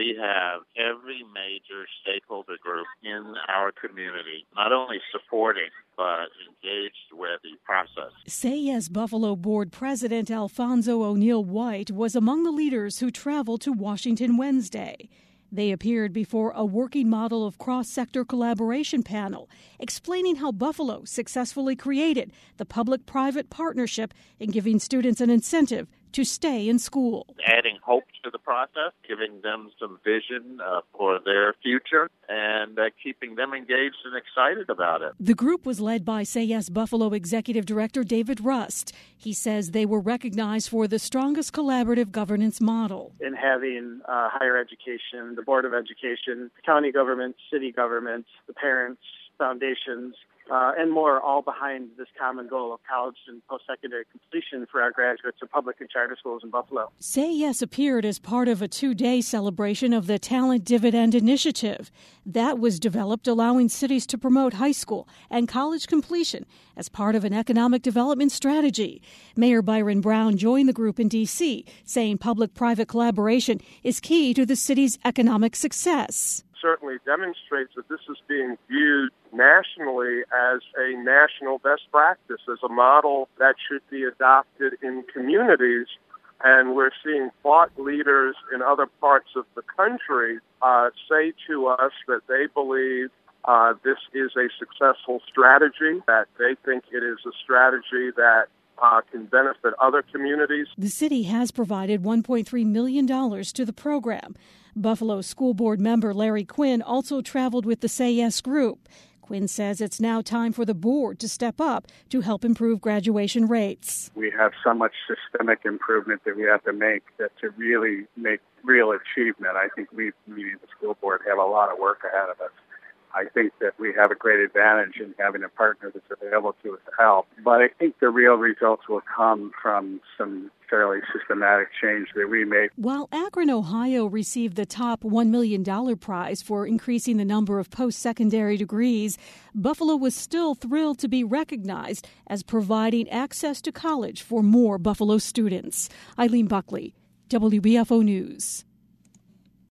we have every major stakeholder group in our community not only supporting but engaged with the process. Say Yes Buffalo Board President Alfonso O'Neill White was among the leaders who traveled to Washington Wednesday. They appeared before a working model of cross-sector collaboration panel, explaining how Buffalo successfully created the public-private partnership in giving students an incentive to stay in school. Adding hope to the process, giving them some vision for their future, and keeping them engaged and excited about it. The group was led by Say Yes Buffalo Executive Director David Rust. He says they were recognized for the strongest collaborative governance model. In having higher education, the Board of Education, county government, city government, the parents, foundations, and more, all behind this common goal of college and post-secondary completion for our graduates of public and charter schools in Buffalo. Say Yes appeared as part of a 2-day celebration of the Talent Dividend Initiative. That was developed allowing cities to promote high school and college completion as part of an economic development strategy. Mayor Byron Brown joined the group in D.C., saying public-private collaboration is key to the city's economic success. Certainly demonstrates that this is being viewed nationally as a national best practice, as a model that should be adopted in communities. And we're seeing thought leaders in other parts of the country say to us that they believe this is a successful strategy, that they think it is a strategy that can benefit other communities. The city has provided $1.3 million to the program. Buffalo School Board member Larry Quinn also traveled with the Say Yes group. Quinn says it's now time for the board to step up to help improve graduation rates. We have so much systemic improvement that we have to make that to really make real achievement. I think we, meaning the school board, have a lot of work ahead of us. I think that we have a great advantage in having a partner that's available to us to help. But I think the real results will come from some fairly systematic change that we made. While Akron, Ohio received the top $1 million prize for increasing the number of post-secondary degrees, Buffalo was still thrilled to be recognized as providing access to college for more Buffalo students. Eileen Buckley, WBFO News.